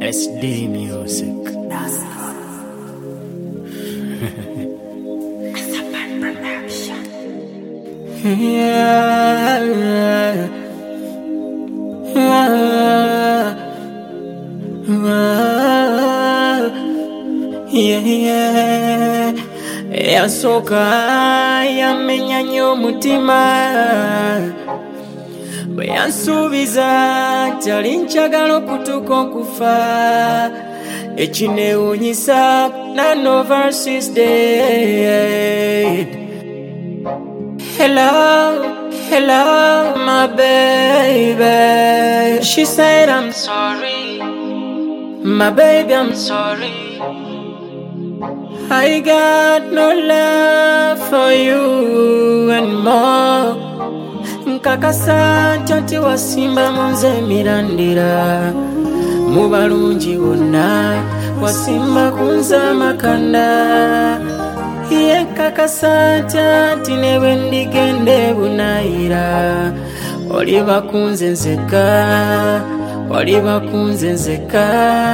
SD Music. Yasoka yamenya nnyo omutima bwe yansuubiza tali njagala okutuuka okufa ekineewuunyisa none of our sis dead. Hello, my baby. She said, I'm sorry. My baby, I'm sorry. I got no love for you anymore. Nkakasa nti wasimba munze mirandira mu balungi bonna wasimba kunza makanda. Ye kakasa nti newe ndigende bunayira oliba kunze nzeka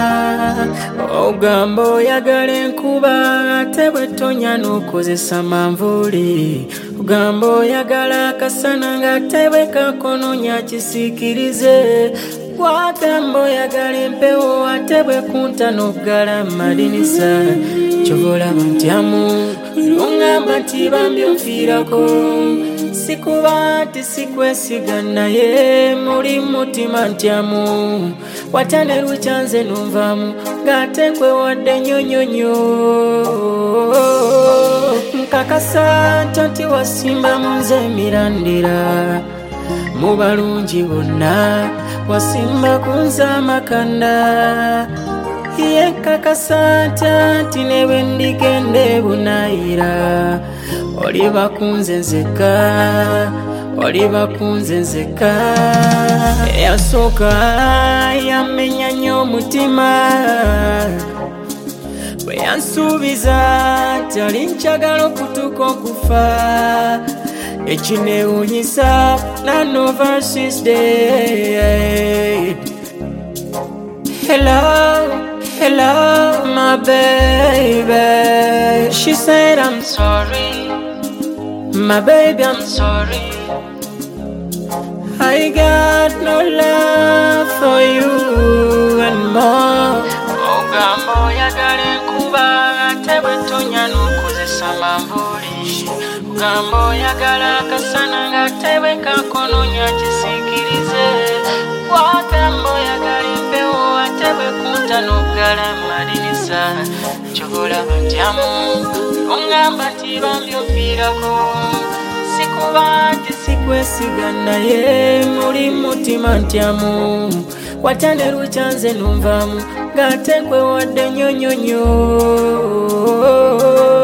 ogamba oyagala enkuba ate bwe tonya n'okozesa manvuuli ogamba oyagala akasana ng'ate bwe kakononya kisiikirize wagamba oyagala empewo ate bwe kunta n'oggala malinisa kyovolaba ntyamu lungamba nti bambi onfiirako sikuba nti sikwesiga naye muli mutima ntyamu watya ne lukyanze nonvamu ng'ate kwewadde nnyonyonyo nkakasa nti wasimba munze emirandira mu balungi bonna wasimba kunza amakanda. Ye kakasa nti newe ndigende bunayira oliba kunze nzeka yasooka yamenya nnyo omutima bwe yansuubiza tali njagala okutuuka okufa ekineewuunyisa none of our sis dead. Hello, my baby. She said, I'm sorry. My baby, I'm sorry. I got no love for you anymore. Ogamba oyagala enkuba ate bwe tonya n'okozesa manvuuli ogamba oyagala akasana ng'ate bwe kakononya kisiikirize wagamba oyagala empewo ate bwe kunta n'oggala malinisa kyovolaba ntyamu ongamba nti bambi onfiirako sikuba nti sikwesiga naye muli mutima ntyamu watya ne lukyanze nonvamu ng'ate nkwewadde nnyonyonyo.